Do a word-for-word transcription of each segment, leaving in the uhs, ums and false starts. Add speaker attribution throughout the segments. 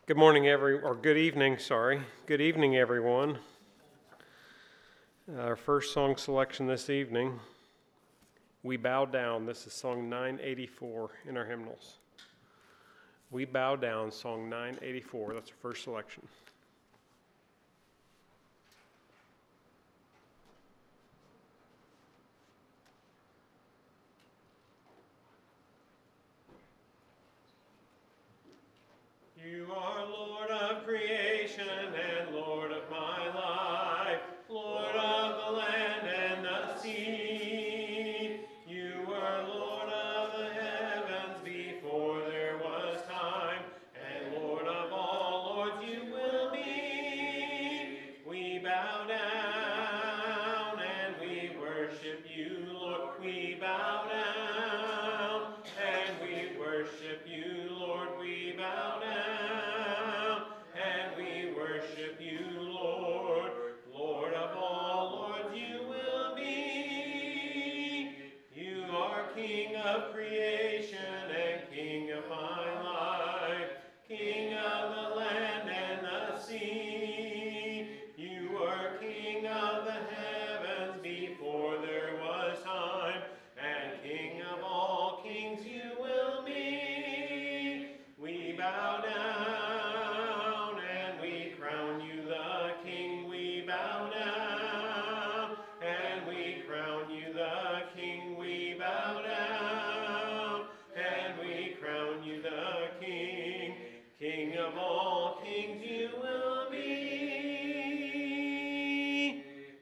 Speaker 1: Good morning, every or good evening, sorry. Good evening, everyone. Our first song selection this evening, We Bow Down. This is song nine eighty-four in our hymnals. We Bow Down, song nine eighty-four. That's our first selection. You are Lord of creation and Lord of my life, Lord of the land and the sea. You were Lord of the heavens before there was time, and Lord of all lords you will be. We bow down and we worship you, Lord. We bow down and we worship you, Lord. We bow down. Of creation and King of my life, King of the land and the sea. You were King of the heavens before there was time, and King of all kings you will be. We bow down and we crown you the King. We bow down and we crown you the King. We bow down. King of all kings you will be.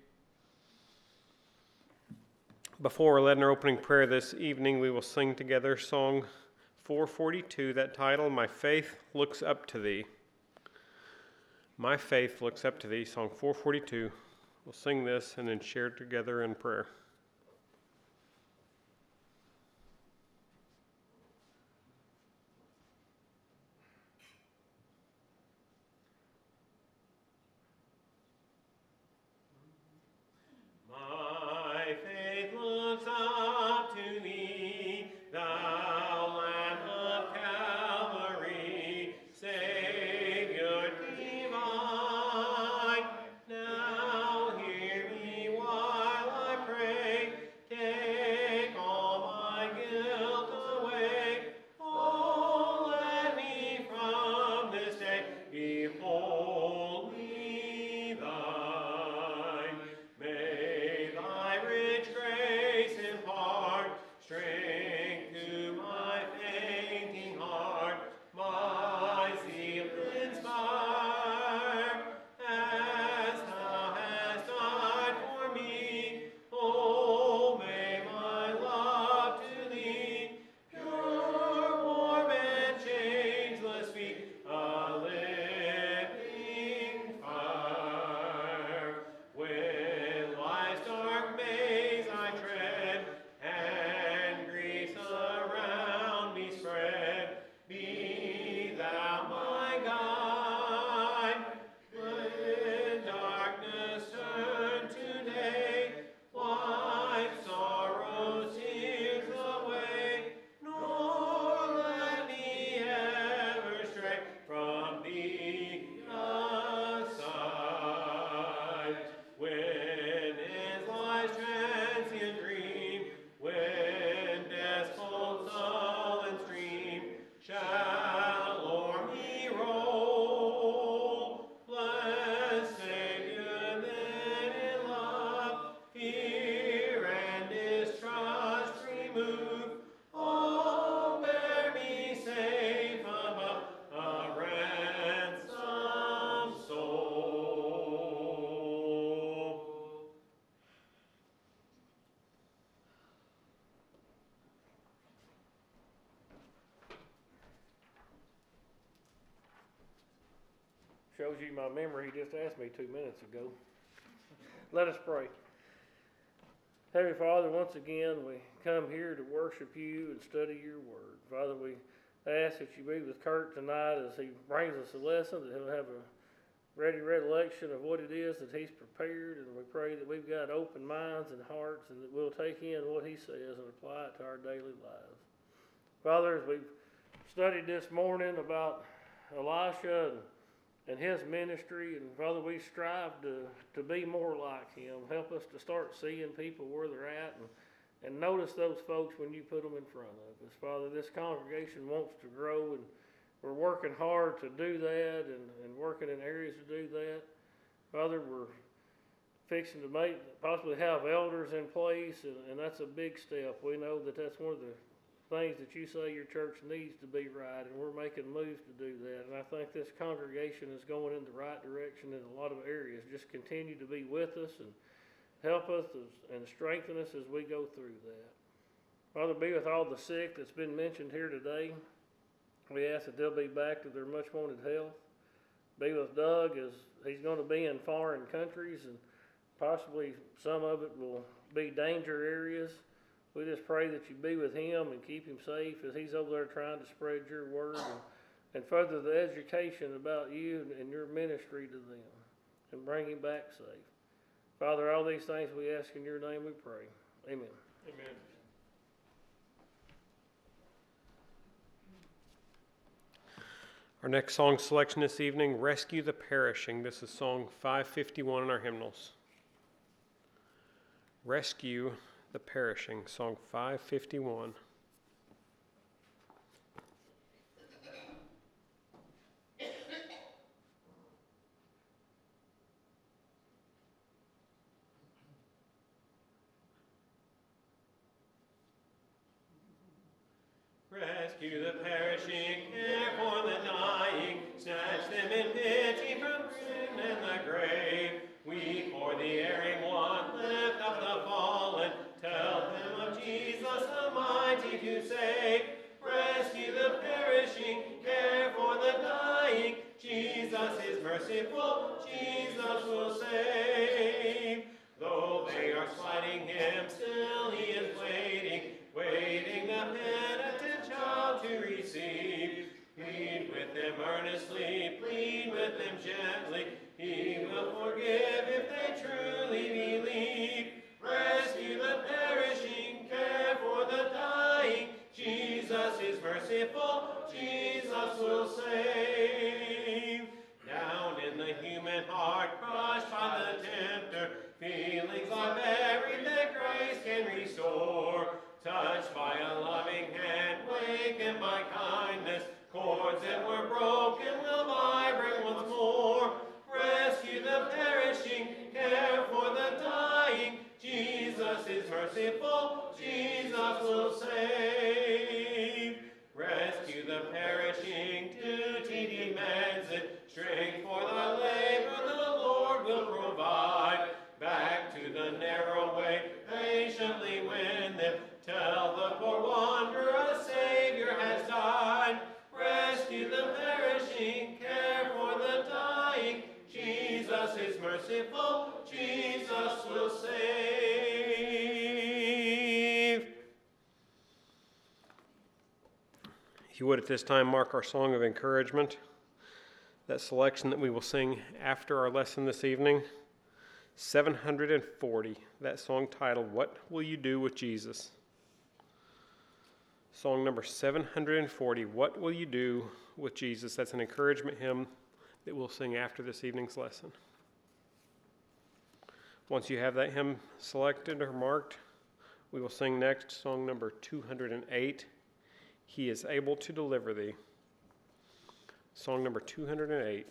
Speaker 1: Before we're led in our opening prayer this evening, we will sing together song four forty-two, that title, My Faith Looks Up to Thee. My Faith Looks Up to Thee, song four forty-two. We'll sing this and then share together in prayer.
Speaker 2: Shows you my memory. He just asked me two minutes ago. Let us pray. Heavenly Father, once again, we come here to worship you and study your word. Father, we ask that you be with Kurt tonight as he brings us a lesson, that he'll have a ready recollection of what it is that he's prepared, and we pray that we've got open minds and hearts and that we'll take in what he says and apply it to our daily lives. Father, as we've studied this morning about Elisha and, and his ministry. And Father, we strive to, to be more like him. Help us to start seeing people where they're at and, and notice those folks when you put them in front of us. Father, this congregation wants to grow, and we're working hard to do that and, and working in areas to do that. Father, we're fixing to make, possibly have elders in place, and, and that's a big step. We know that that's one of the things that you say your church needs to be right, and we're making moves to do that. And I think this congregation is going in the right direction in a lot of areas. Just continue to be with us and help us as, and strengthen us as we go through that. Father, be with all the sick that's been mentioned here today. We ask that they'll be back to their much wanted health. Be with Doug as he's going to be in foreign countries, and possibly some of it will be danger areas. We just pray that you be with him and keep him safe as he's over there trying to spread your word and, and further the education about you and, and your ministry to them, and bring him back safe. Father, all these things we ask in your name we pray. Amen.
Speaker 1: Amen. Our next song selection this evening, Rescue the Perishing. This is song five fifty-one in our hymnals. Rescue the Perishing, song five fifty-one. Rescue the perishing, care for the dying, snatch them in pity from sin and the grave. Weep for the erring one, lift up the fallen, tell them of Jesus the mighty to save. Rescue the perishing, care for the dying, Jesus is merciful, Jesus will save. Though they are slighting him, still he is waiting, waiting the penitent child to receive. Plead with them earnestly, plead with them gently, he will forgive if they truly believe. Rescue the perishing, care for the dying, Jesus is merciful, Jesus will save. Down in the human heart, crushed by the tempter, feelings are buried that grace can restore. Touched by a loving hand, wakened by kindness, cords that were broken will vibrate once more. Rescue the perishing, care for the dying, Jesus is merciful, Jesus will save. Rescue the perishing, duty demands it, strength for the labor the Lord will provide. Back to the narrow way, patiently win them, tell the poor wanderer a Savior has died. Rescue the perishing, care for the dying, Jesus is merciful, Jesus will save. If you would at this time mark our song of encouragement, that selection that we will sing after our lesson this evening, seven hundred forty, that song titled, What Will You Do with Jesus? Song number seven hundred forty, What Will You Do with Jesus? That's an encouragement hymn that we'll sing after this evening's lesson. Once you have that hymn selected or marked, we will sing next song number two hundred eight, He is Able to Deliver Thee. Song number two hundred eight.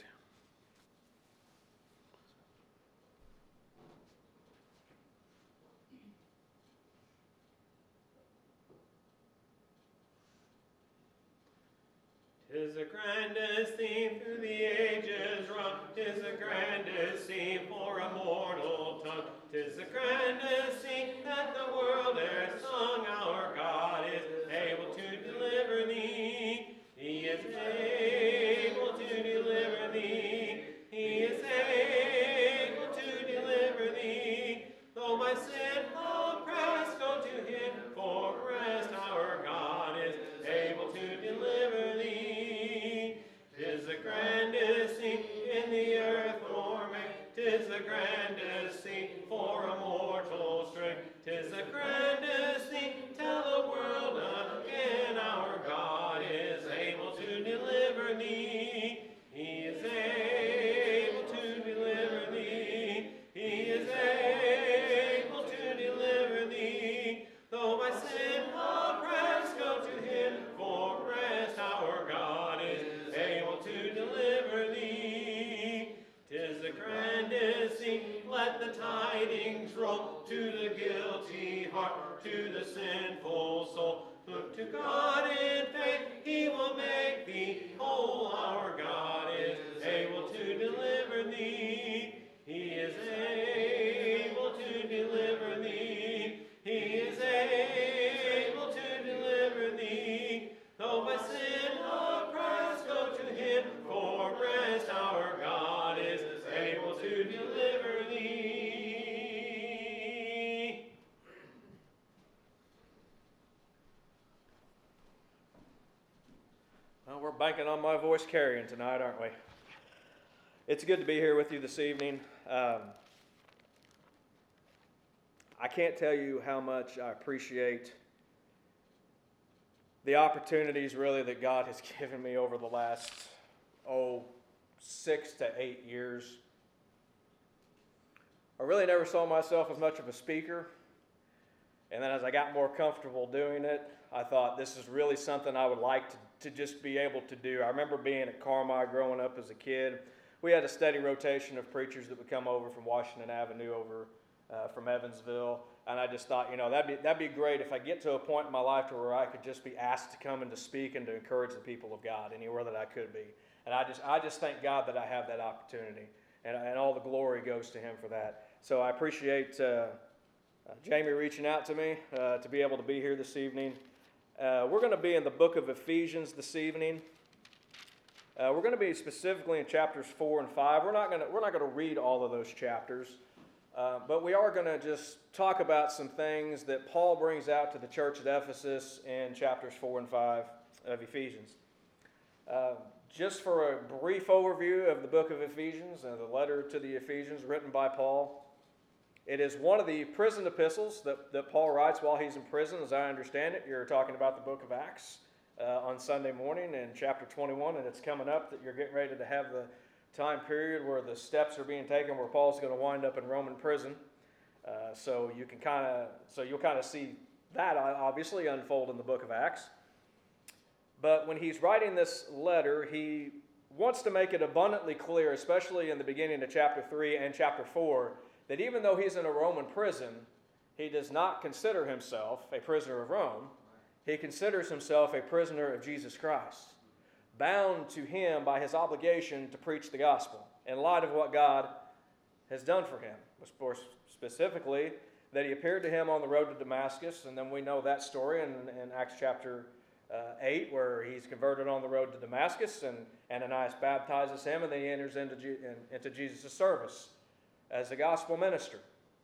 Speaker 1: Tis the grandest theme through the ages run, tis the grandest theme for a mortal tongue, tis the grandest theme that the world has sung. Our God is able to deliver thee, he is able to deliver thee, he is able to deliver thee. Though my sin oppressed, go to him for rest. Our God is able to deliver thee. Tis the grandest thing in the earth for me, tis the grandest thing for a mortal strength, tis the grandest thing, tell the world again, our God is able to deliver thee, to the guilty heart, to the sinful soul. Look to God in faith, he will make thee whole. Our God is able to deliver thee. He is able to deliver thee. He is able to deliver thee. Though by sin oppressed, go to him for rest. Our God is able to deliver thee.
Speaker 3: Well, we're banking on my voice carrying tonight, aren't we? It's good to be here with you this evening. Um, I can't tell you how much I appreciate the opportunities really that God has given me over the last, oh, six to eight years. I really never saw myself as much of a speaker. And then as I got more comfortable doing it, I thought this is really something I would like to, to just be able to do. I remember being at Carmi growing up as a kid. We had a steady rotation of preachers that would come over from Washington Avenue over uh, from Evansville. And I just thought, you know, that'd be, that'd be great if I get to a point in my life to where I could just be asked to come and to speak and to encourage the people of God anywhere that I could be. And I just, I just thank God that I have that opportunity. And, and all the glory goes to him for that. So I appreciate uh, uh, Jamie reaching out to me uh, to be able to be here this evening. Uh, we're going to be in the book of Ephesians this evening. Uh, we're going to be specifically in chapters four and five. We're not going to we're not going to read all of those chapters, uh, but we are going to just talk about some things that Paul brings out to the church at Ephesus in chapters four and five of Ephesians. Uh, just for a brief overview of the book of Ephesians, uh, the letter to the Ephesians written by Paul. It is one of the prison epistles that, that Paul writes while he's in prison, as I understand it. You're talking about the book of Acts uh, on Sunday morning in chapter twenty-one, and it's coming up that you're getting ready to have the time period where the steps are being taken, where Paul's going to wind up in Roman prison. Uh, so you can kind of, so you'll kind of see that obviously unfold in the book of Acts. But when he's writing this letter, he wants to make it abundantly clear, especially in the beginning of chapter three and chapter four, that even though he's in a Roman prison, he does not consider himself a prisoner of Rome. He considers himself a prisoner of Jesus Christ, bound to him by his obligation to preach the gospel in light of what God has done for him. Of course, specifically, that he appeared to him on the road to Damascus, and then we know that story in, in Acts chapter uh, eight, where he's converted on the road to Damascus, and Ananias baptizes him, and then he enters into, G- in, into Jesus' service as a gospel minister.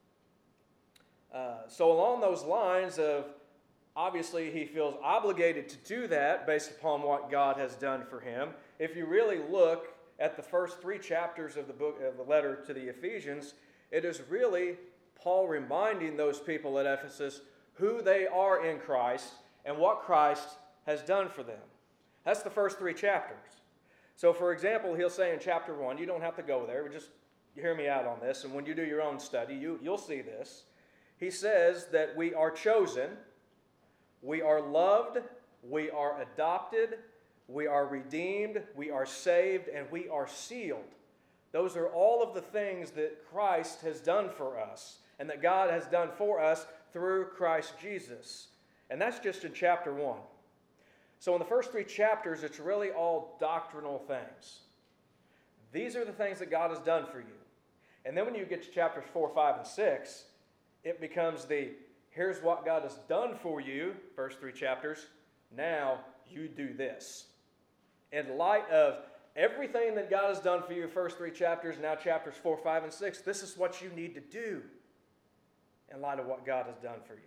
Speaker 3: Uh, so along those lines of, obviously he feels obligated to do that based upon what God has done for him. If you really look at the first three chapters of the book of the letter to the Ephesians, it is really Paul reminding those people at Ephesus who they are in Christ and what Christ has done for them. That's the first three chapters. So for example, he'll say in chapter one, you don't have to go there, but just hear me out on this, and when you do your own study, you, you'll see this. He says that we are chosen, we are loved, we are adopted, we are redeemed, we are saved, and we are sealed. Those are all of the things that Christ has done for us, and that God has done for us through Christ Jesus. And that's just in chapter one. So in the first three chapters, it's really all doctrinal things. These are the things that God has done for you. And then when you get to chapters four, five, and six, it becomes the, here's what God has done for you, first three chapters, now you do this. In light of everything that God has done for you, first three chapters, now chapters four, five, and six, this is what you need to do in light of what God has done for you.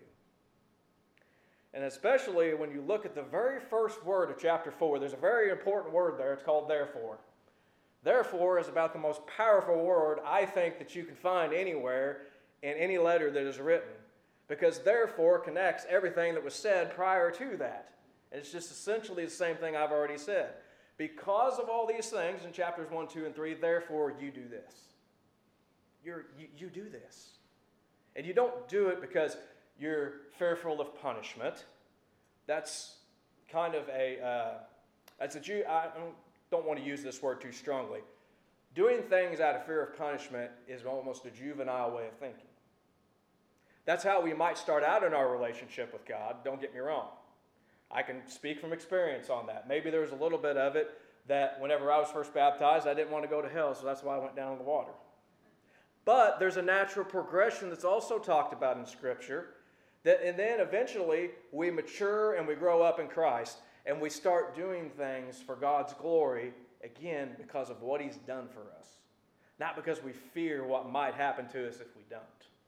Speaker 3: And especially when you look at the very first word of chapter four, there's a very important word there. It's called therefore. Therefore is about the most powerful word I think that you can find anywhere in any letter that is written. Because therefore connects everything that was said prior to that. And it's just essentially the same thing I've already said. Because of all these things in chapters one, two, and three, therefore you do this. You're, you, you do this. And you don't do it because you're fearful of punishment. That's kind of a, uh, that's a Jew, I don't, don't want to use this word too strongly. Doing things out of fear of punishment is almost a juvenile way of thinking. That's how we might start out in our relationship with God, don't get me wrong. I can speak from experience on that. Maybe there was a little bit of it that whenever I was first baptized, I didn't want to go to hell, so that's why I went down in the water. But there's a natural progression that's also talked about in Scripture, that, and then eventually we mature and we grow up in Christ, and we start doing things for God's glory, again, because of what He's done for us. Not because we fear what might happen to us if we don't.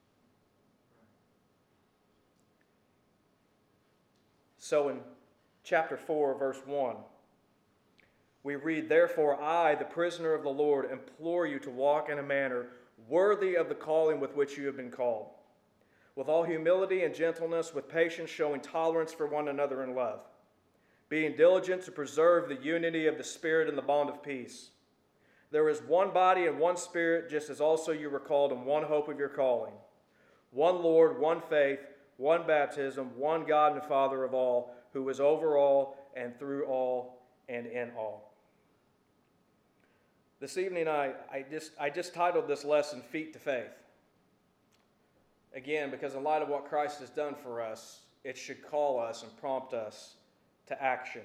Speaker 3: So in chapter four, verse one, we read, "Therefore I, the prisoner of the Lord, implore you to walk in a manner worthy of the calling with which you have been called, with all humility and gentleness, with patience, showing tolerance for one another in love, being diligent to preserve the unity of the Spirit in the bond of peace. There is one body and one Spirit, just as also you were called in one hope of your calling. One Lord, one faith, one baptism, one God and Father of all, who is over all and through all and in all." This evening, I, I, just, I just titled this lesson, Feet to Faith. Again, because in light of what Christ has done for us, it should call us and prompt us to action.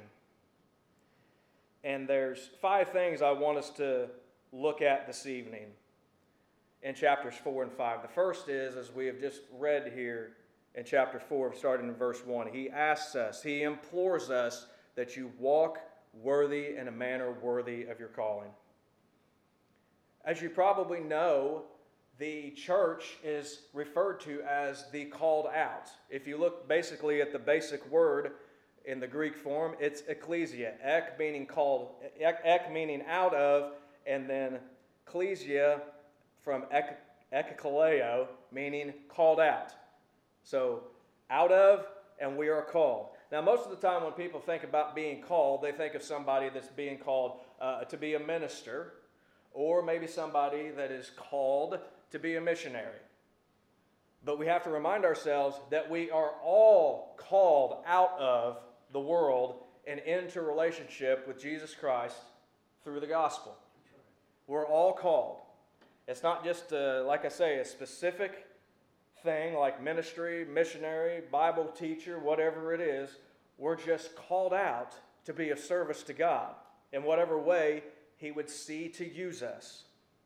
Speaker 3: And there's five things I want us to look at this evening in chapters four and five. The first is, as we have just read here in chapter four, starting in verse one, he asks us, he implores us that you walk worthy in a manner worthy of your calling. As you probably know, the church is referred to as the called out. If you look basically at the basic word in the Greek form, it's ecclesia. Ek meaning called, ek, ek meaning out of, and then ecclesia from ek, ekikaleo, meaning called out. So out of, and we are called. Now, most of the time when people think about being called, they think of somebody that's being called uh, to be a minister, or maybe somebody that is called to be a missionary. But we have to remind ourselves that we are all called out of the world and into relationship with Jesus Christ through the gospel. We're all called. It's not just, uh, like I say, a specific thing like ministry, missionary, Bible teacher, whatever it is. We're just called out to be of service to God in whatever way He would see to use us.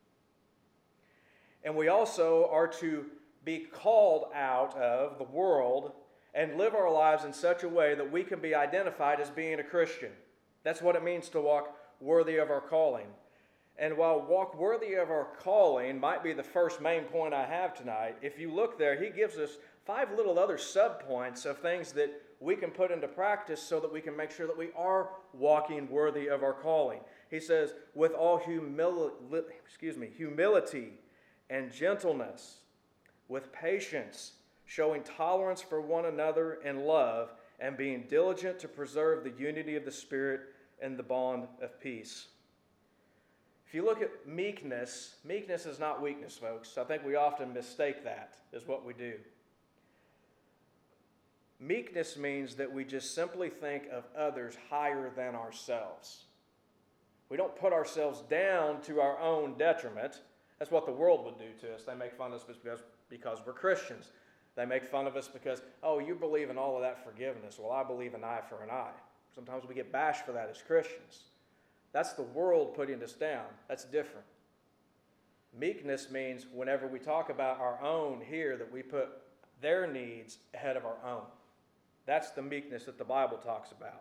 Speaker 3: And we also are to be called out of the world and live our lives in such a way that we can be identified as being a Christian. That's what it means to walk worthy of our calling. And while walk worthy of our calling might be the first main point I have tonight, if you look there, he gives us five little other subpoints of things that we can put into practice so that we can make sure that we are walking worthy of our calling. He says, with all humili- excuse me, humility and gentleness, with patience, showing tolerance for one another in love, and being diligent to preserve the unity of the Spirit and the bond of peace. If you look at meekness, meekness is not weakness, folks. I think we often mistake that as what we do. Meekness means that we just simply think of others higher than ourselves. We don't put ourselves down to our own detriment. That's what the world would do to us. They make fun of us because, because we're Christians. They make fun of us because, oh, you believe in all of that forgiveness. Well, I believe an eye for an eye. Sometimes we get bashed for that as Christians. That's the world putting us down. That's different. Meekness means whenever we talk about our own here, that we put their needs ahead of our own. That's the meekness that the Bible talks about.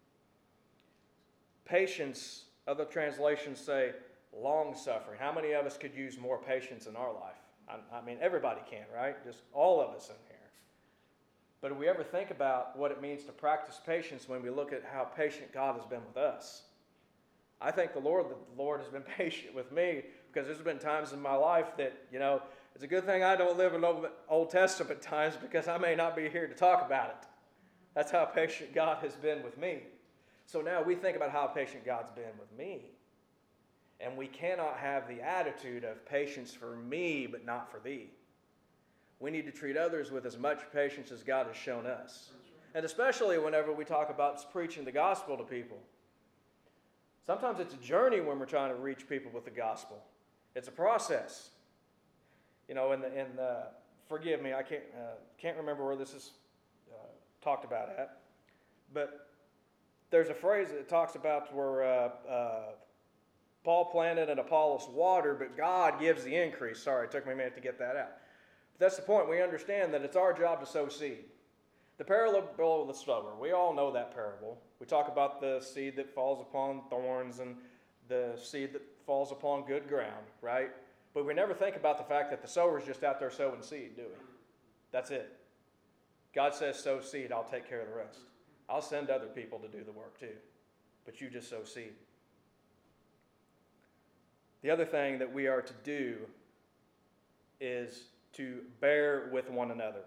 Speaker 3: Patience, other translations say long-suffering. How many of us could use more patience in our life? I, I mean, everybody can, right? Just all of us in here. But do we ever think about what it means to practice patience when we look at how patient God has been with us? I thank the Lord that the Lord has been patient with me, because there's been times in my life that, you know, it's a good thing I don't live in Old Testament times, because I may not be here to talk about it. That's how patient God has been with me. So now we think about how patient God's been with me. And we cannot have the attitude of patience for me, but not for thee. We need to treat others with as much patience as God has shown us. And especially whenever we talk about preaching the gospel to people. Sometimes it's a journey when we're trying to reach people with the gospel. It's a process. You know, in the, in the forgive me, I can't uh, can't remember where this is uh, talked about at, but there's a phrase that talks about where uh, uh, Paul planted and Apollos watered, but God gives the increase. Sorry, it took me a minute to get that out. But that's the point. We understand that it's our job to sow seed. The parable of the sower, we all know that parable. We talk about the seed that falls upon thorns and the seed that falls upon good ground, right? But we never think about the fact that the sower is just out there sowing seed, do we? That's it. God says, sow seed, I'll take care of the rest. I'll send other people to do the work too. But you just sow seed. The other thing that we are to do is to bear with one another.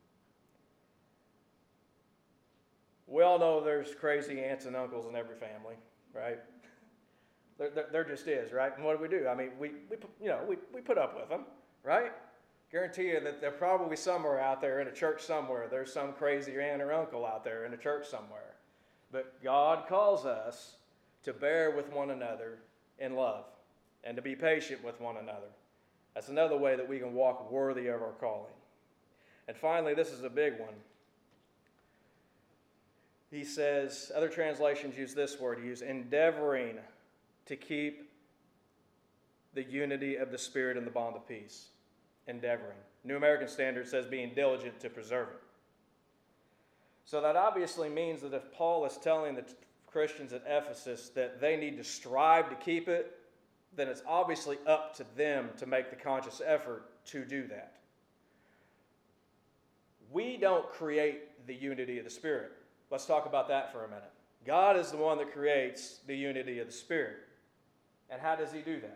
Speaker 3: We all know there's crazy aunts and uncles in every family, right? There, there, there just is, right? And what do we do? I mean, we, we you know, we, we put up with them, right? Guarantee you that there's probably somewhere out there in a church somewhere, there's some crazy aunt or uncle out there in a church somewhere. But God calls us to bear with one another in love and to be patient with one another. That's another way that we can walk worthy of our calling. And finally, this is a big one. He says, other translations use this word, use endeavoring to keep the unity of the Spirit in the bond of peace. Endeavoring. New American Standard says being diligent to preserve it. So that obviously means that if Paul is telling the Christians at Ephesus that they need to strive to keep it, then it's obviously up to them to make the conscious effort to do that. We don't create the unity of the Spirit. Let's talk about that for a minute. God is the one that creates the unity of the Spirit. And how does he do that?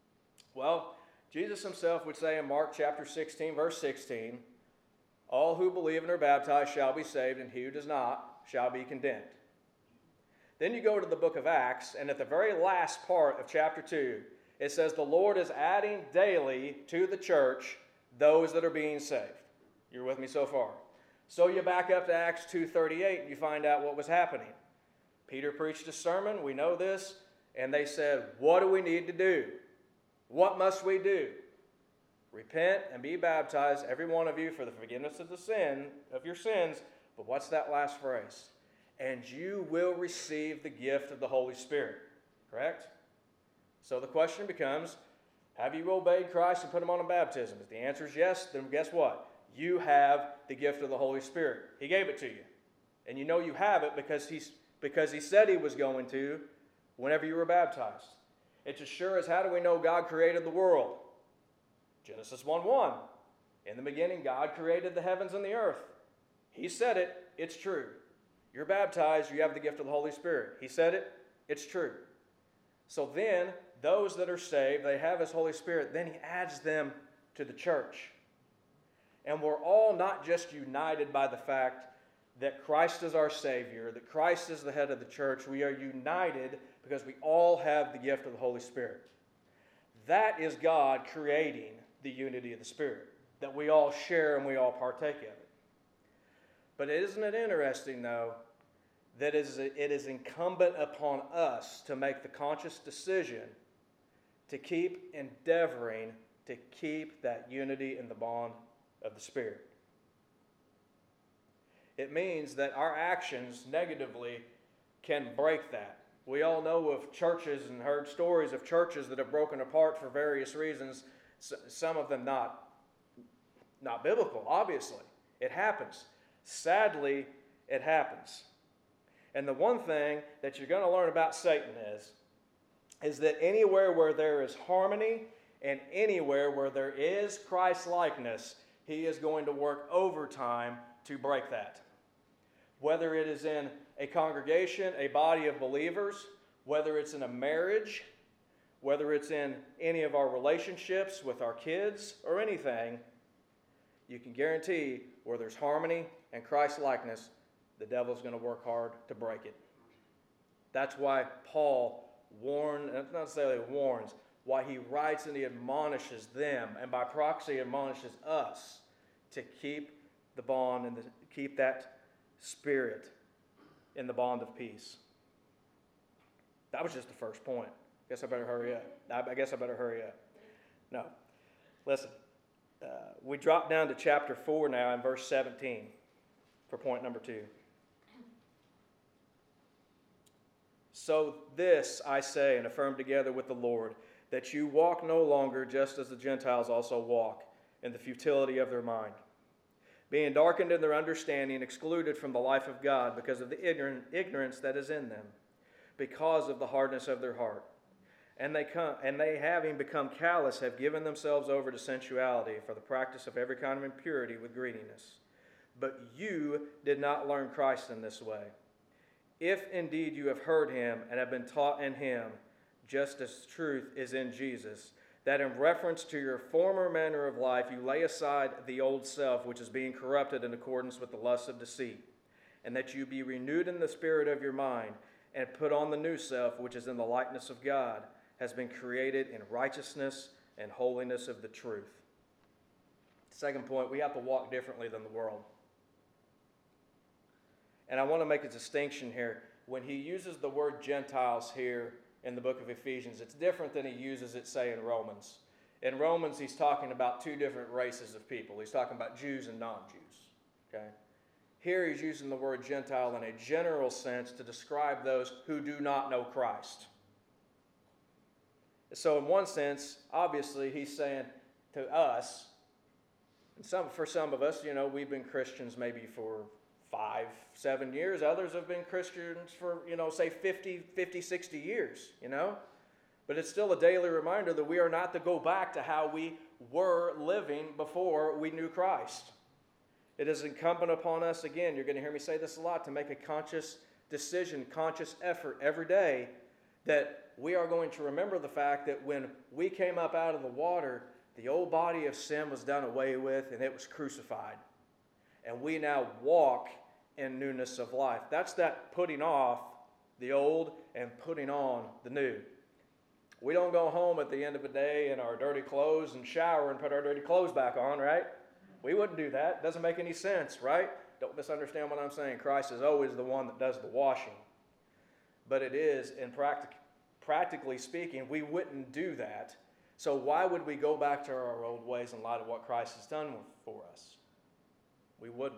Speaker 3: Well, Jesus himself would say in Mark chapter sixteen, verse sixteen, all who believe and are baptized shall be saved, and he who does not shall be condemned. Then you go to the book of Acts, and at the very last part of chapter two, it says the Lord is adding daily to the church those that are being saved. You're with me so far? So you back up to Acts two thirty-eight, and you find out what was happening. Peter preached a sermon, we know this, and they said, what do we need to do? What must we do? Repent and be baptized, every one of you, for the forgiveness of the sin, of your sins. But what's that last phrase? And you will receive the gift of the Holy Spirit. Correct? So the question becomes, have you obeyed Christ and put him on in baptism? If the answer is yes, then guess what? You have the gift of the Holy Spirit. He gave it to you. And you know you have it because he's, because he said he was going to whenever you were baptized. It's as sure as how do we know God created the world? Genesis one one. In the beginning, God created the heavens and the earth. He said it, it's true. You're baptized, you have the gift of the Holy Spirit. He said it, it's true. So then, those that are saved, they have his Holy Spirit, then he adds them to the church. And we're all not just united by the fact that Christ is our Savior, that Christ is the head of the church. We are united because we all have the gift of the Holy Spirit. That is God creating the unity of the Spirit, that we all share and we all partake of it. But isn't it interesting, though, that it is, it is incumbent upon us to make the conscious decision to keep endeavoring to keep that unity in the bond of the Spirit. It means that our actions negatively can break that. We all know of churches and heard stories of churches that have broken apart for various reasons, some of them not, not biblical, obviously. It happens. Sadly, it happens. And the one thing that you're going to learn about Satan is, is that anywhere where there is harmony and anywhere where there is Christ-likeness, he is going to work overtime to break that. Whether it is in a congregation, a body of believers, whether it's in a marriage, whether it's in any of our relationships with our kids or anything, you can guarantee where there's harmony and Christ-likeness, the devil's going to work hard to break it. That's why Paul warned, not necessarily warns, why he writes and he admonishes them, and by proxy admonishes us to keep the bond and the, keep that Spirit in the bond of peace. That was just the first point. I guess I better hurry up. I guess I better hurry up. No. Listen. Uh, we drop down to chapter four now in verse seventeen for point number two. So this I say and affirm together with the Lord, that you walk no longer just as the Gentiles also walk, in the futility of their mind, being darkened in their understanding, excluded from the life of God because of the ignorant, ignorance that is in them, because of the hardness of their heart. And they come, and they, having become callous, have given themselves over to sensuality for the practice of every kind of impurity with greediness. But you did not learn Christ in this way. If indeed you have heard him and have been taught in him, just as truth is in Jesus, that in reference to your former manner of life you lay aside the old self, which is being corrupted in accordance with the lusts of deceit, and that you be renewed in the spirit of your mind, and put on the new self, which is in the likeness of God, has been created in righteousness and holiness of the truth. Second point, we have to walk differently than the world. And I want to make a distinction here. When he uses the word Gentiles here in the book of Ephesians, it's different than he uses it, say, in Romans. In Romans, he's talking about two different races of people. He's talking about Jews and non-Jews. Okay? Here he's using the word Gentile in a general sense to describe those who do not know Christ. So in one sense, obviously, he's saying to us, and some, for some of us, you know, we've been Christians maybe for five, seven years. Others have been Christians for, you know, say fifty, fifty, sixty years, you know. But it's still a daily reminder that we are not to go back to how we were living before we knew Christ. It is incumbent upon us, again, you're going to hear me say this a lot, to make a conscious decision, conscious effort every day that we are going to remember the fact that when we came up out of the water, the old body of sin was done away with and it was crucified. And we now walk in newness of life. That's that putting off the old and putting on the new. We don't go home at the end of the day in our dirty clothes and shower and put our dirty clothes back on, right? We wouldn't do that. It doesn't make any sense, right? Don't misunderstand what I'm saying. Christ is always the one that does the washing. But it is, in practic- practically speaking, we wouldn't do that. So why would we go back to our old ways in light of what Christ has done for us? We wouldn't.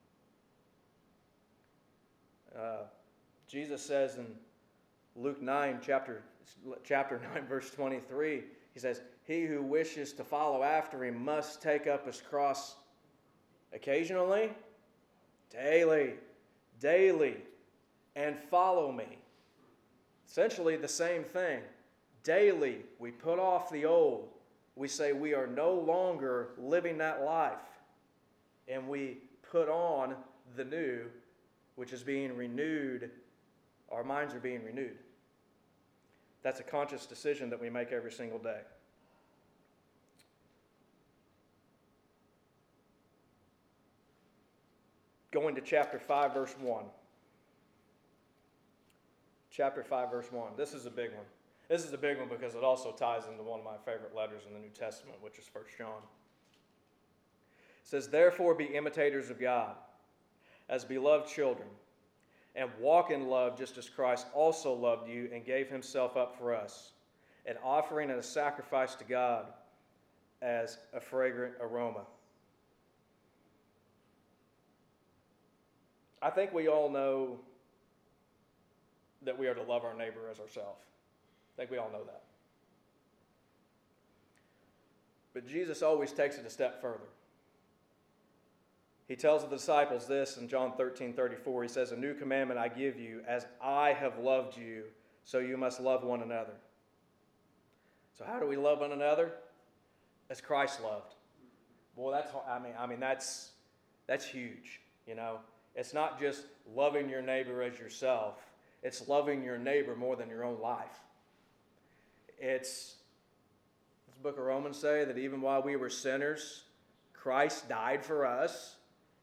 Speaker 3: Uh, Jesus says in Luke nine, chapter, chapter nine, verse twenty-three, he says, he who wishes to follow after him must take up his cross occasionally, daily, daily, and follow me. Essentially the same thing. Daily, we put off the old. We say we are no longer living that life. And we put on the new, which is being renewed. Our minds are being renewed. That's a conscious decision that we make every single day. Going to chapter five, verse one. Chapter five, verse one. This is a big one. This is a big one because it also ties into one of my favorite letters in the New Testament, which is First John. It says, therefore be imitators of God, as beloved children, and walk in love just as Christ also loved you and gave himself up for us, an offering and a sacrifice to God as a fragrant aroma. I think we all know that we are to love our neighbor as ourselves. I think we all know that. But Jesus always takes it a step further. He tells the disciples this in John thirteen thirty-four. He says, a new commandment I give you, as I have loved you, so you must love one another. So how do we love one another? As Christ loved. Boy, that's, I mean, I mean that's, that's huge, you know. It's not just loving your neighbor as yourself. It's loving your neighbor more than your own life. It's, does the book of Romans say that even while we were sinners, Christ died for us?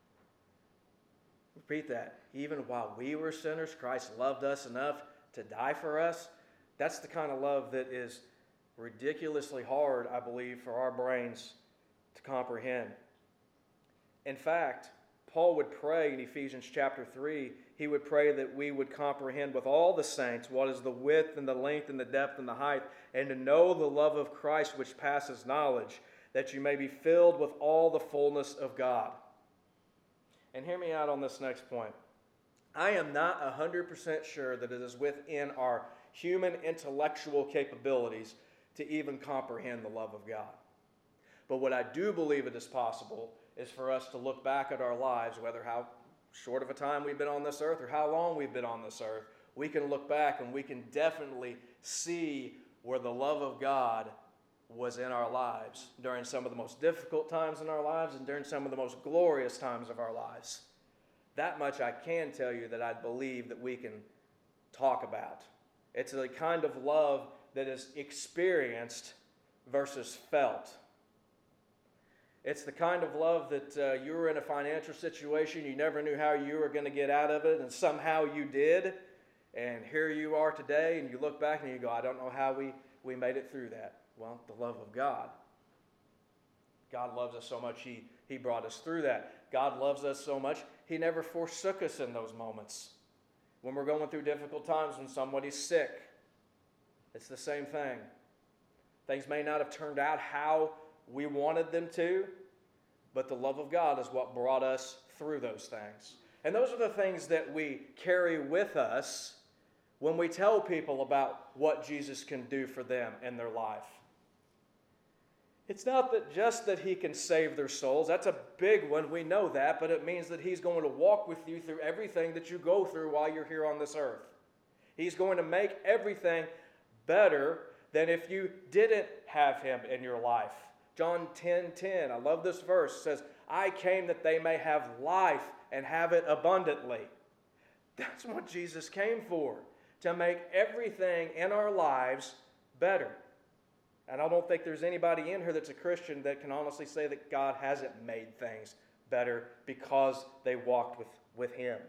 Speaker 3: Repeat that. Even while we were sinners, Christ loved us enough to die for us. That's the kind of love that is ridiculously hard, I believe, for our brains to comprehend. In fact, Paul would pray in Ephesians chapter three, he would pray that we would comprehend with all the saints what is the width and the length and the depth and the height, and to know the love of Christ which passes knowledge, that you may be filled with all the fullness of God. And hear me out on this next point. I am not one hundred percent sure that it is within our human intellectual capabilities to even comprehend the love of God. But what I do believe it is possible is for us to look back at our lives, whether how short of a time we've been on this earth or how long we've been on this earth, we can look back and we can definitely see where the love of God was in our lives during some of the most difficult times in our lives and during some of the most glorious times of our lives. That much I can tell you that I believe that we can talk about. It's a kind of love that is experienced versus felt. It's the kind of love that uh, you were in a financial situation, you never knew how you were going to get out of it, and somehow you did. And here you are today, and you look back and you go, I don't know how we, we made it through that. Well, the love of God. God loves us so much, he, he brought us through that. God loves us so much, He never forsook us in those moments. When we're going through difficult times, when somebody's sick, it's the same thing. Things may not have turned out how we wanted them to, but the love of God is what brought us through those things. And those are the things that we carry with us when we tell people about what Jesus can do for them in their life. It's not that just that He can save their souls. That's a big one. We know that. But it means that He's going to walk with you through everything that you go through while you're here on this earth. He's going to make everything better than if you didn't have Him in your life. John ten ten, I love this verse, says, I came that they may have life and have it abundantly. That's what Jesus came for, to make everything in our lives better. And I don't think there's anybody in here that's a Christian that can honestly say that God hasn't made things better because they walked with, with Him.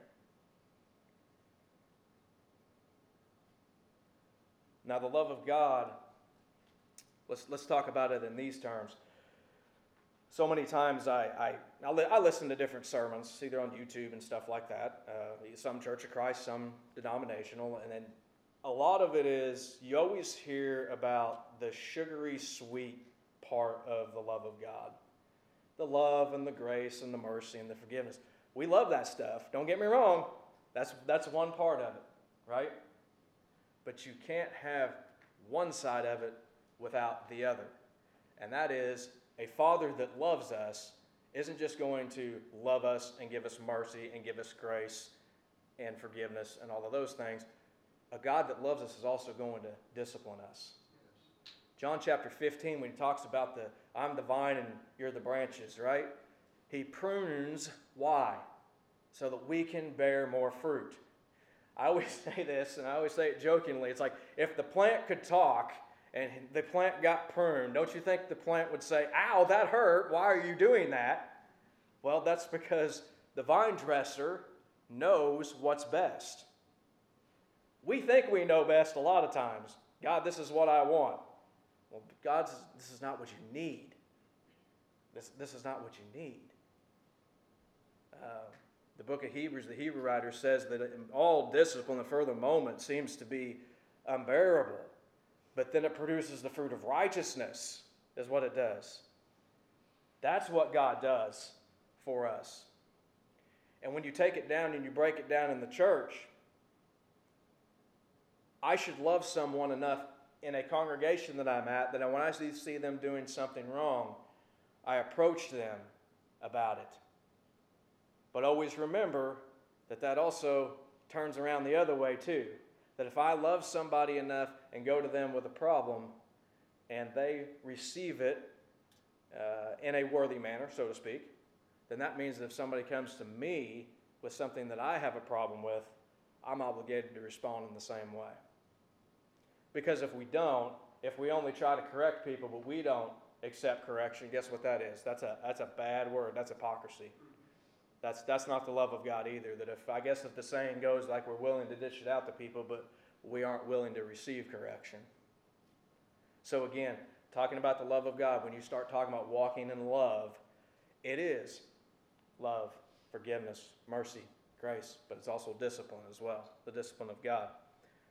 Speaker 3: Now, the love of God, let's, let's talk about it in these terms. So many times I, I, I, li- I listen to different sermons, either on YouTube and stuff like that, uh, some Church of Christ, some denominational, and then a lot of it is you always hear about the sugary sweet part of the love of God. The love and the grace and the mercy and the forgiveness. We love that stuff. Don't get me wrong. That's, that's one part of it, right? But you can't have one side of it without the other. And that is, a Father that loves us isn't just going to love us and give us mercy and give us grace and forgiveness and all of those things. A God that loves us is also going to discipline us. John chapter fifteen, when He talks about the, I'm the vine and you're the branches, right? He prunes, why? So that we can bear more fruit. I always say this, and I always say it jokingly. It's like, if the plant could talk and the plant got pruned, don't you think the plant would say, ow, that hurt, why are you doing that? Well, that's because the vine dresser knows what's best. We think we know best a lot of times. God, this is what I want. Well, God says, this is not what you need. This, this is not what you need. Uh, the book of Hebrews, the Hebrew writer says that all discipline, for the moment, seems to be unbearable. But then it produces the fruit of righteousness, is what it does. That's what God does for us. And when you take it down and you break it down in the church, I should love someone enough in a congregation that I'm at that when I see, see them doing something wrong, I approach them about it. But always remember that that also turns around the other way too. That if I love somebody enough and go to them with a problem and they receive it uh, in a worthy manner, so to speak, then that means that if somebody comes to me with something that I have a problem with, I'm obligated to respond in the same way. Because if we don't, if we only try to correct people but we don't accept correction, guess what that is? That's a, that's a bad word. That's hypocrisy. That's that's not the love of God either. That if I guess if the saying goes like we're willing to dish it out to people, but we aren't willing to receive correction. So again, talking about the love of God, when you start talking about walking in love, it is love, forgiveness, mercy, grace, but it's also discipline as well, the discipline of God.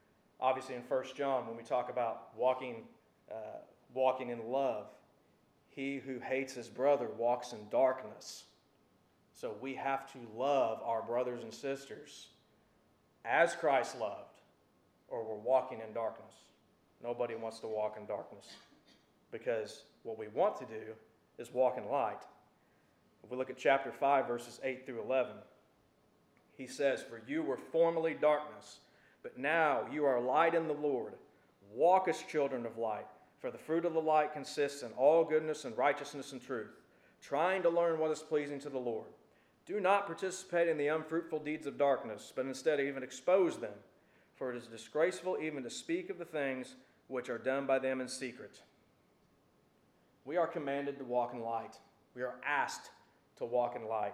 Speaker 3: Obviously in First John, when we talk about walking, uh, walking in love, he who hates his brother walks in darkness. So we have to love our brothers and sisters as Christ loved, or we're walking in darkness. Nobody wants to walk in darkness, because what we want to do is walk in light. If we look at chapter five, verses eight through eleven, he says, "For you were formerly darkness, but now you are light in the Lord. Walk as children of light, for the fruit of the light consists in all goodness and righteousness and truth, trying to learn what is pleasing to the Lord. Do not participate in the unfruitful deeds of darkness, but instead even expose them, for it is disgraceful even to speak of the things which are done by them in secret." We are commanded to walk in light. We are asked to walk in light.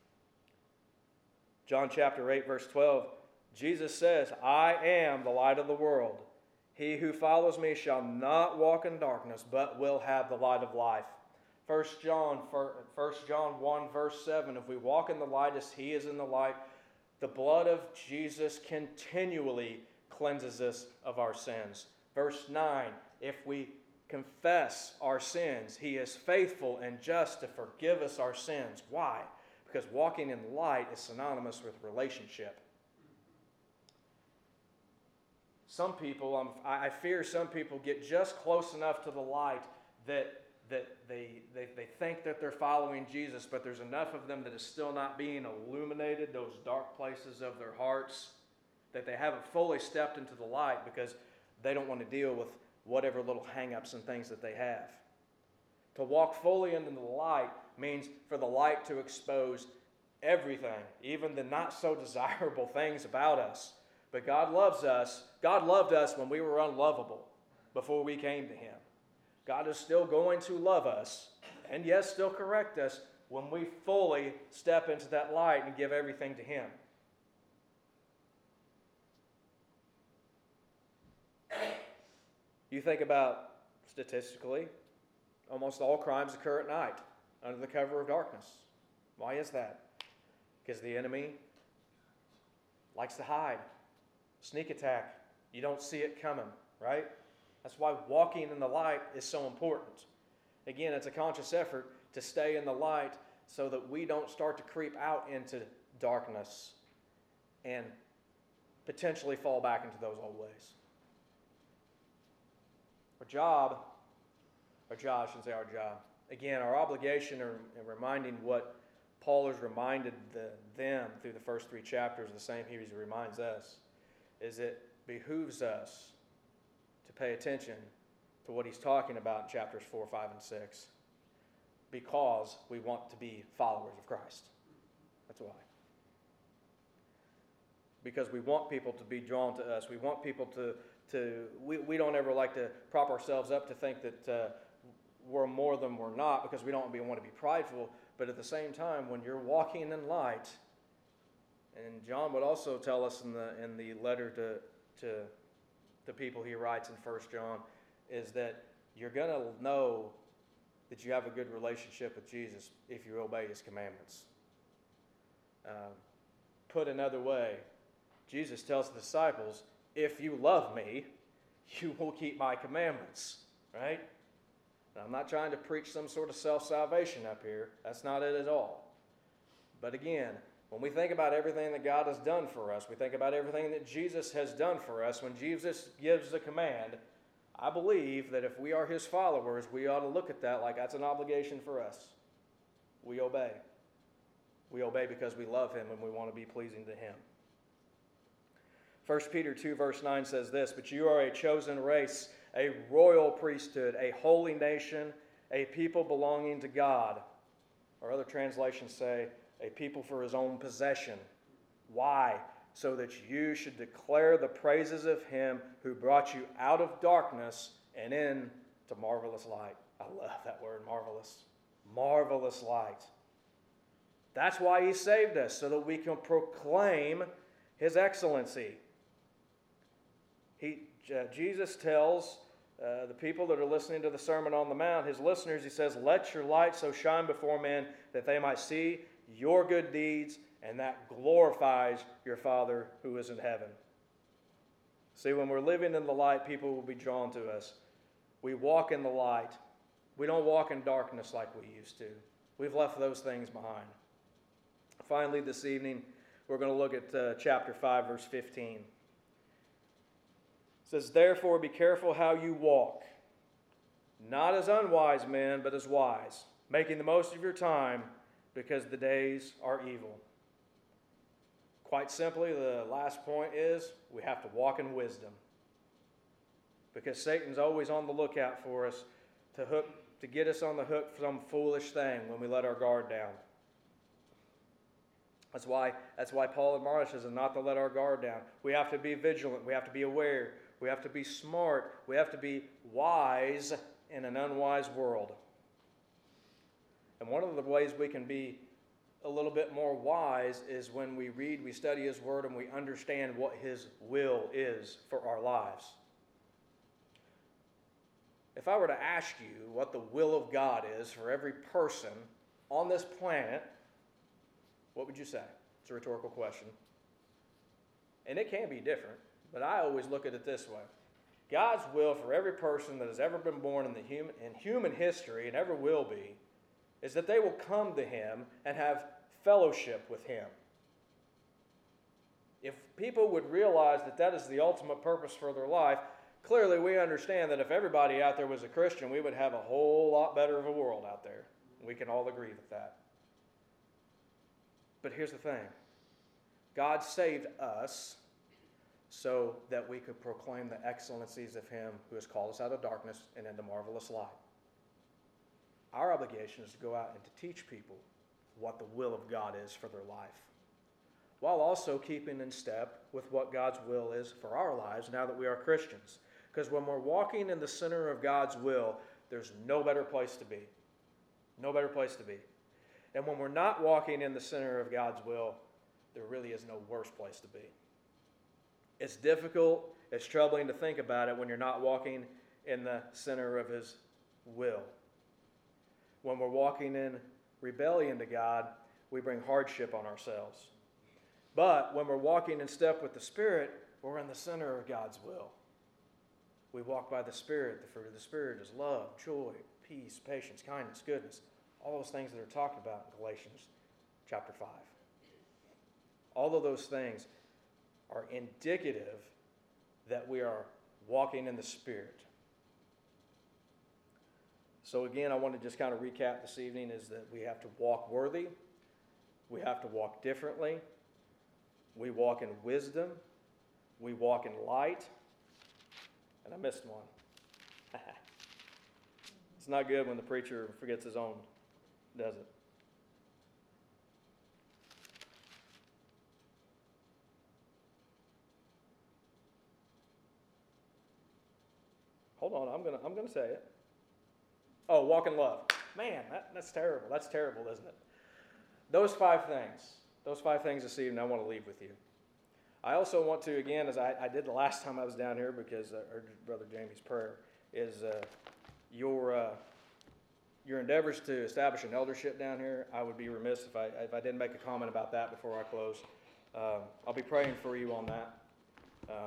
Speaker 3: John chapter eight, verse twelve, Jesus says, "I am the light of the world. He who follows me shall not walk in darkness, but will have the light of life." First John, First John one, verse seven, if we walk in the light as he is in the light, the blood of Jesus continually cleanses us of our sins. Verse nine, if we confess our sins, he is faithful and just to forgive us our sins. Why? Because walking in light is synonymous with relationship. Some people, um, I fear some people get just close enough to the light that that they, they, they think that they're following Jesus, but there's enough of them that is still not being illuminated, those dark places of their hearts, that they haven't fully stepped into the light because they don't want to deal with whatever little hang-ups and things that they have. To walk fully into the light means for the light to expose everything, even the not so desirable things about us. But God loves us. God loved us when we were unlovable before we came to him. God is still going to love us, and yes, still correct us when we fully step into that light and give everything to him. You think about, statistically, almost all crimes occur at night, under the cover of darkness. Why is that? Because the enemy likes to hide. Sneak attack. You don't see it coming, right? That's why walking in the light is so important. Again, it's a conscious effort to stay in the light so that we don't start to creep out into darkness and potentially fall back into those old ways. Our job, our job, I shouldn't say our job. Again, our obligation in reminding what Paul has reminded the, them through the first three chapters, the same here as he reminds us, is it behooves us to pay attention to what he's talking about in chapters four, five, and six, because we want to be followers of Christ. That's why. Because we want people to be drawn to us. We want people to, to we, we don't ever like to prop ourselves up to think that uh, we're more than we're not, because we don't want to be prideful. But at the same time, when you're walking in light, and John would also tell us in the in the letter to to the people he writes in First John, is that you're going to know that you have a good relationship with Jesus if you obey his commandments. Uh, put another way, Jesus tells the disciples, if you love me, you will keep my commandments, right? Now, I'm not trying to preach some sort of self-salvation up here. That's not it at all. But again, when we think about everything that God has done for us, we think about everything that Jesus has done for us, when Jesus gives the command, I believe that if we are his followers, we ought to look at that like that's an obligation for us. We obey. We obey because we love him and we want to be pleasing to him. First Peter two verse nine says this, "But you are a chosen race, a royal priesthood, a holy nation, a people belonging to God." Or other translations say, a people for his own possession. Why? So that you should declare the praises of him who brought you out of darkness and into marvelous light. I love that word, marvelous. Marvelous light. That's why he saved us, so that we can proclaim his excellency. He, uh, Jesus tells uh, the people that are listening to the Sermon on the Mount, his listeners, he says, "Let your light so shine before men that they might see your good deeds, and that glorifies your Father who is in heaven." See, when we're living in the light, people will be drawn to us. We walk in the light We don't walk in darkness like we used to. We've left those things behind. Finally, this evening, we're going to look at uh, chapter five, verse fifteen. It says, "Therefore be careful how you walk, not as unwise men, but as wise, making the most of your time, because the days are evil." Quite simply, the last point is we have to walk in wisdom. Because Satan's always on the lookout for us to hook, to get us on the hook for some foolish thing when we let our guard down. That's why, that's why Paul admonishes us not to let our guard down. We have to be vigilant. We have to be aware. We have to be smart. We have to be wise in an unwise world. And one of the ways we can be a little bit more wise is when we read, we study His Word, and we understand what His will is for our lives. If I were to ask you what the will of God is for every person on this planet, what would you say? It's a rhetorical question. And it can be different, but I always look at it this way. God's will for every person that has ever been born in, the human, in human history and ever will be is that they will come to Him and have fellowship with Him. If people would realize that that is the ultimate purpose for their life, clearly we understand that if everybody out there was a Christian, we would have a whole lot better of a world out there. We can all agree with that. But here's the thing. God saved us so that we could proclaim the excellencies of Him who has called us out of darkness and into marvelous light. Our obligation is to go out and to teach people what the will of God is for their life, while also keeping in step with what God's will is for our lives now that we are Christians. Because when we're walking in the center of God's will, there's no better place to be. No better place to be. And when we're not walking in the center of God's will, there really is no worse place to be. It's difficult, it's troubling to think about it when you're not walking in the center of His will. When we're walking in rebellion to God, we bring hardship on ourselves. But when we're walking in step with the Spirit, we're in the center of God's will. We walk by the Spirit. The fruit of the Spirit is love, joy, peace, patience, kindness, goodness. All those things that are talked about in Galatians chapter five. All of those things are indicative that we are walking in the Spirit. So again, I want to just kind of recap this evening is that we have to walk worthy. We have to walk differently. We walk in wisdom. We walk in light. And I missed one. It's not good when the preacher forgets his own, does it? Hold on, I'm gonna I'm gonna say it. Oh, walk in love. Man, that, that's terrible. That's terrible, isn't it? Those five things. Those five things this evening I want to leave with you. I also want to, again, as I, I did the last time I was down here because I heard Brother Jamie's prayer, is uh, your uh, your endeavors to establish an eldership down here. I would be remiss if I if I didn't make a comment about that before I close. Um, I'll be praying for you on that. Um,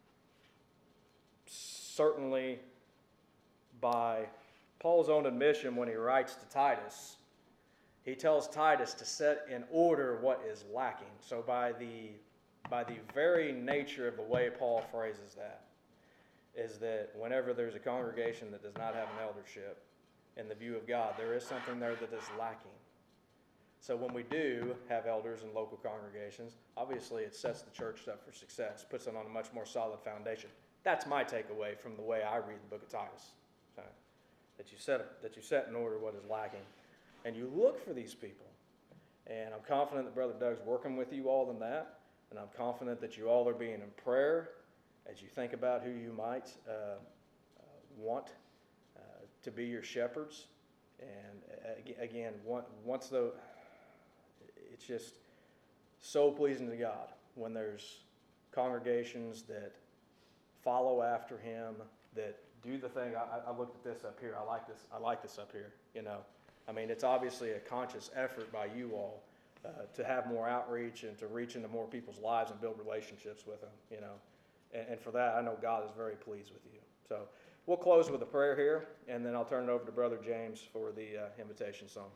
Speaker 3: certainly, by Paul's own admission when he writes to Titus, he tells Titus to set in order what is lacking. So by the by the very nature of the way Paul phrases that, is that whenever there's a congregation that does not have an eldership, in the view of God, there is something there that is lacking. So when we do have elders in local congregations, obviously it sets the church up for success, puts it on a much more solid foundation. That's my takeaway from the way I read the book of Titus. So, that you set that you set in order what is lacking, and you look for these people. And I'm confident that Brother Doug's working with you all in that, and I'm confident that you all are being in prayer as you think about who you might uh, uh, want uh, to be your shepherds. And uh, again, once the it's just so pleasing to God when there's congregations that follow after Him, that do the thing. I, I looked at this up here. I like this. I like this up here. You know, I mean, it's obviously a conscious effort by you all uh, to have more outreach and to reach into more people's lives and build relationships with them. You know, and, and for that, I know God is very pleased with you. So, we'll close with a prayer here, and then I'll turn it over to Brother James for the uh, invitation song.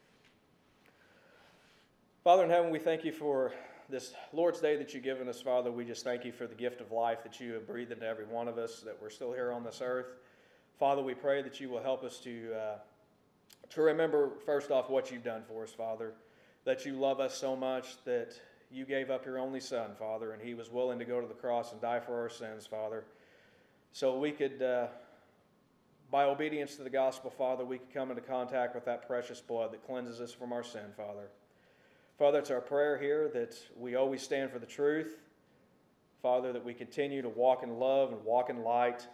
Speaker 3: Father in heaven, we thank you for this Lord's Day that you've given us, Father. We just thank you for the gift of life that you have breathed into every one of us, that we're still here on this earth. Father, we pray that you will help us to, uh, to remember, first off, what you've done for us, Father, that you love us so much that you gave up your only Son, Father, and he was willing to go to the cross and die for our sins, Father, so we could, uh, by obedience to the gospel, Father, we could come into contact with that precious blood that cleanses us from our sin, Father. Father, it's our prayer here that we always stand for the truth. Father, that we continue to walk in love and walk in light.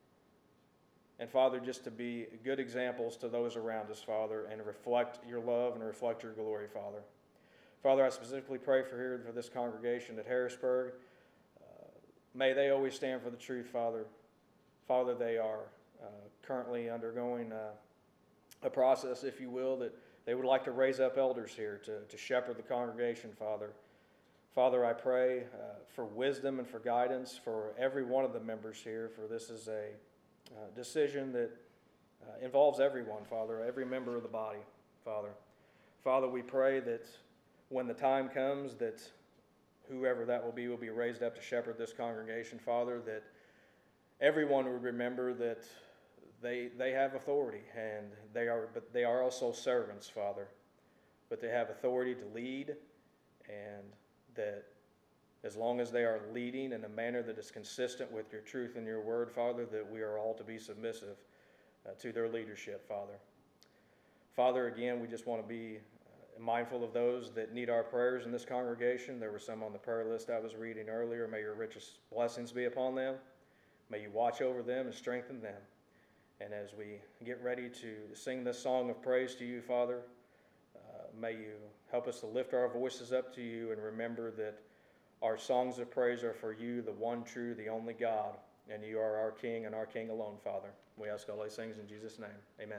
Speaker 3: And Father, just to be good examples to those around us, Father, and reflect your love and reflect your glory, Father. Father, I specifically pray for here for this congregation at Harrisburg. Uh, may they always stand for the truth, Father. Father, they are uh, currently undergoing uh, a process, if you will, that they would like to raise up elders here to, to shepherd the congregation, Father. Father, I pray uh, for wisdom and for guidance for every one of the members here, for this is a uh, decision that uh, involves everyone, Father, every member of the body, Father. Father, we pray that when the time comes that whoever that will be will be raised up to shepherd this congregation, Father, that everyone would remember that They they have authority, and they are, but they are also servants, Father. But they have authority to lead, and that as long as they are leading in a manner that is consistent with your truth and your word, Father, that we are all to be submissive uh, to their leadership, Father. Father, again, we just want to be uh, mindful of those that need our prayers in this congregation. There were some on the prayer list I was reading earlier. May your richest blessings be upon them. May you watch over them and strengthen them. And as we get ready to sing this song of praise to you, Father, uh, may you help us to lift our voices up to you and remember that our songs of praise are for you, the one true, the only God, and you are our King and our King alone, Father. We ask all these things in Jesus' name. Amen.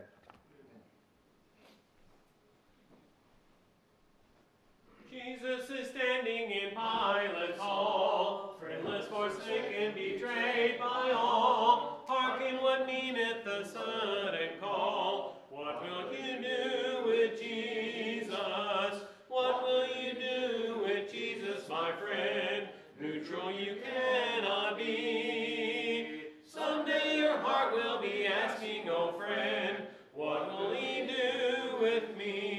Speaker 1: Jesus is standing in Pilate's hall, friendless, forsaken, betrayed by all. Hearken what meaneth the sudden call. What will you do with Jesus? What will you do with Jesus, my friend? Neutral you cannot be. Someday your heart will be asking, oh friend, what will he do with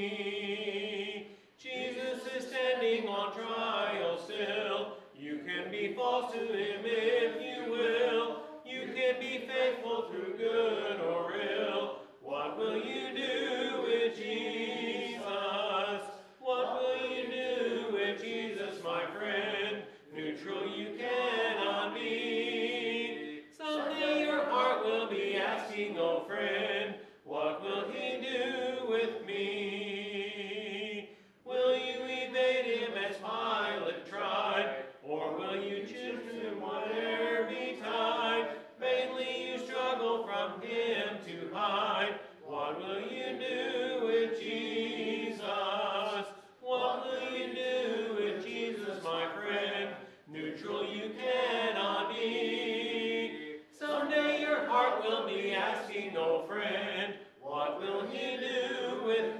Speaker 1: me? Jesus is standing on trial still. You can be false to him if you will. You can be faithful through good or ill. What will you do with Jesus? What will you do with Jesus, my friend? Neutral you cannot be. Someday your heart will be asking, oh friend, what will he do with me? Will you evade him as Pilate tried, or will you choose him whate'er betide? Vainly you struggle from him to hide. What will you do with Jesus? What will you do with Jesus, my friend? Neutral you cannot be. Someday your heart will be asking, oh friend, what will he do with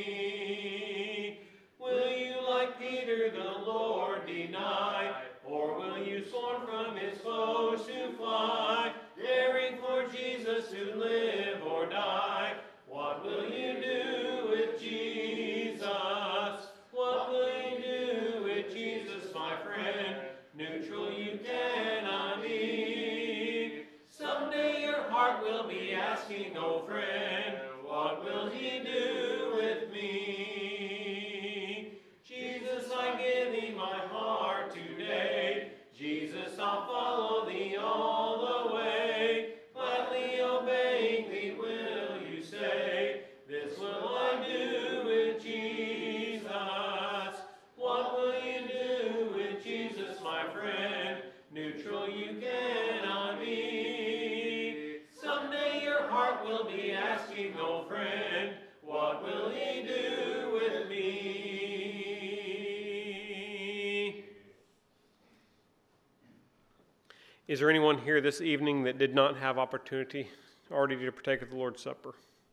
Speaker 1: me? Will you, like Peter, the Lord deny? Or will you scorn from his foes to fly? Daring for Jesus to live or die. What will you do with Jesus? What will you do with Jesus, my friend? Neutral you cannot be. Someday your heart will be asking, oh friend, what will he do with me? Jesus, I give thee my heart today. Jesus, I'll follow thee all the way. Gladly obeying thee will you say, this will I do with Jesus. What will you do with Jesus, my friend? Neutral you cannot be. Someday your heart will be asking, Is there anyone here this evening that did not have opportunity already to partake of the Lord's Supper?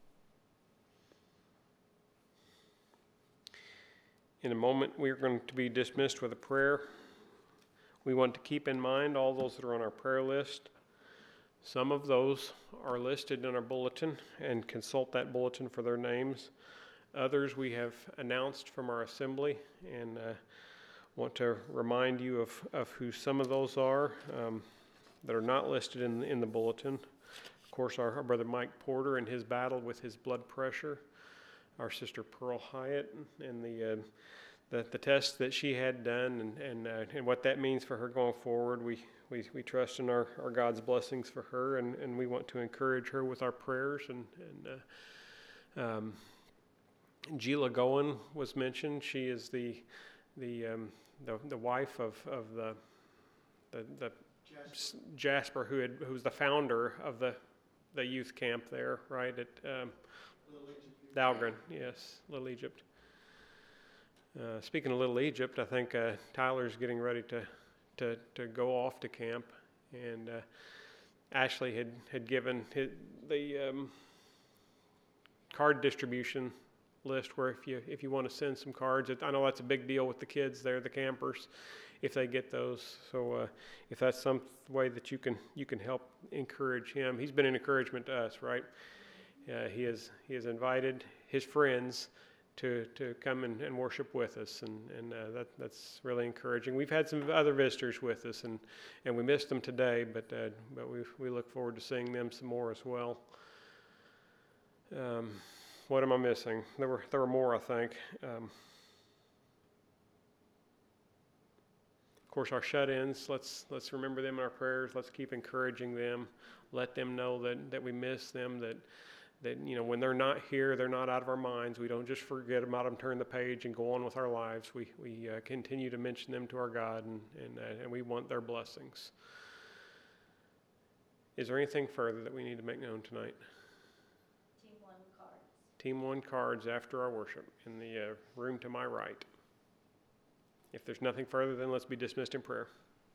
Speaker 1: In a moment, we are going to be dismissed with a prayer. We want to keep in mind all those that are on our prayer list. Some of those are listed in our bulletin, and consult that bulletin for their names. Others we have announced from our assembly, and uh, want to remind you of, of who some of those are um, that are not listed in, in the bulletin. Of course, our, our brother Mike Porter and his battle with his blood pressure. Our sister Pearl Hyatt and the uh, the, the test that she had done, and and, uh, and what that means for her going forward. We we, we trust in our, our God's blessings for her, and, and we want to encourage her with our prayers. And, and uh, um, Gila Goen was mentioned. She is the the um, the, the wife of, of the the, the Jasper. Jasper, who had who was the founder of the the youth camp there, right at um, Dahlgren, yes, Little Egypt. Uh, speaking of Little Egypt, I think uh, Tyler's getting ready to, to, to go off to camp, and uh, Ashley had, had given his, the um, card distribution list where if you if you want to send some cards, it, I know that's a big deal with the kids there, the campers, if they get those. So uh, if that's some way that you can you can help encourage him, he's been an encouragement to us, right? Uh, he has he has invited his friends to to come and, and worship with us, and and uh, that that's really encouraging. We've had some other visitors with us, and, and we missed them today, but uh, but we we look forward to seeing them some more as well. Um, what am I missing? There were there were more, I think. Um, of course, our shut-ins. Let's let's remember them in our prayers. Let's keep encouraging them. Let them know that that we miss them. That. That, you know, when they're not here, they're not out of our minds. We don't just forget about them, turn the page, and go on with our lives. We we uh, continue to mention them to our God, and and, uh, and we want their blessings. Is there anything further that we need to make known tonight?
Speaker 4: Team one cards.
Speaker 1: Team one cards after our worship in the uh, room to my right. If there's nothing further, then let's be dismissed in prayer.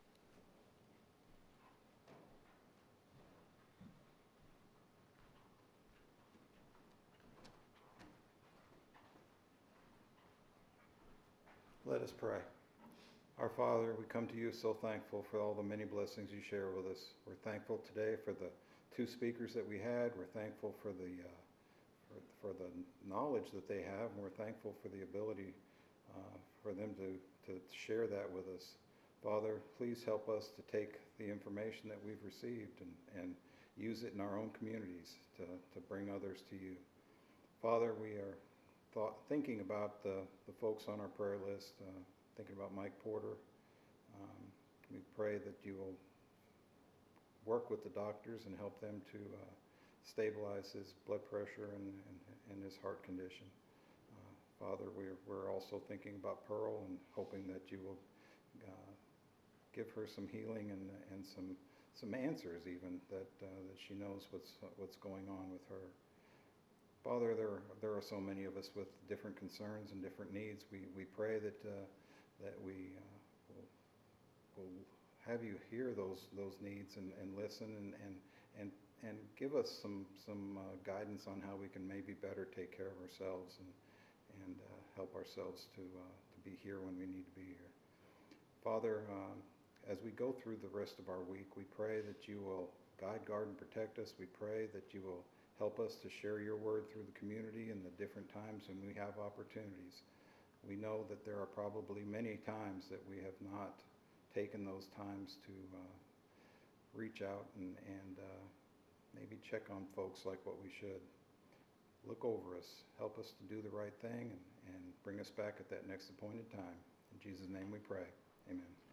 Speaker 5: Let us pray. Our Father, we come to you so thankful for all the many blessings you share with us. We're thankful today for the two speakers that we had. We're thankful for the uh, for, for the knowledge that they have, and we're thankful for the ability uh, for them to, to share that with us. Father, please help us to take the information that we've received and, and use it in our own communities to, to bring others to you. Father, we are Thought, thinking about the, the folks on our prayer list, uh, thinking about Mike Porter. Um, we pray that you will work with the doctors and help them to uh, stabilize his blood pressure and, and, and his heart condition. Uh, Father, we're, we're also thinking about Pearl and hoping that you will uh, give her some healing and, and some, some answers even, that, uh, that she knows what's, what's going on with her. Father, there there are so many of us with different concerns and different needs. We we pray that uh, that we uh, will, will have you hear those those needs and, and listen and, and and and give us some some uh, guidance on how we can maybe better take care of ourselves and and uh, help ourselves to uh, to be here when we need to be here. Father, uh, as we go through the rest of our week, we pray that you will guide, guard, and protect us. We pray that you will help us to share your word through the community in the different times when we have opportunities. We know that there are probably many times that we have not taken those times to uh, reach out and, and uh, maybe check on folks like what we should. Look over us, help us to do the right thing, and, and bring us back at that next appointed time. In Jesus' name we pray. Amen.